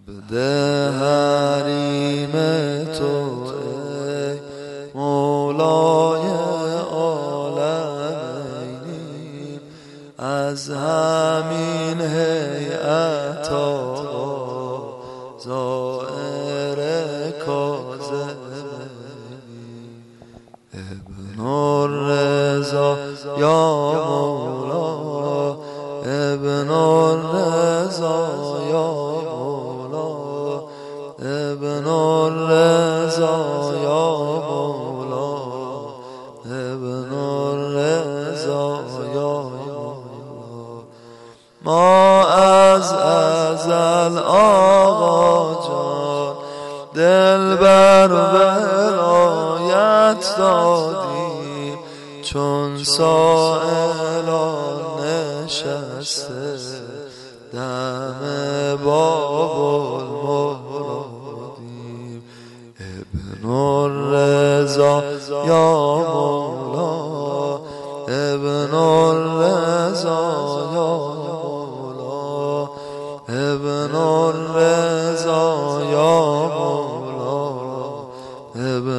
بده حریم تو ای مولای عالمین، از همین هیئت آقا زائر کاظمین. ابن الرضا یا مولا، ابن الرضا یا مولا، ابن الرضا یا مولا، ابن الرضا یا مولا. ما از ازل آقا جان دل بر ولایت دادیم، چون سائلان نشسته دم باب المرادیم. ابن الرضا یا مولا، ابن الرضا یا مولا، ابن الرضا یا مولا، ابن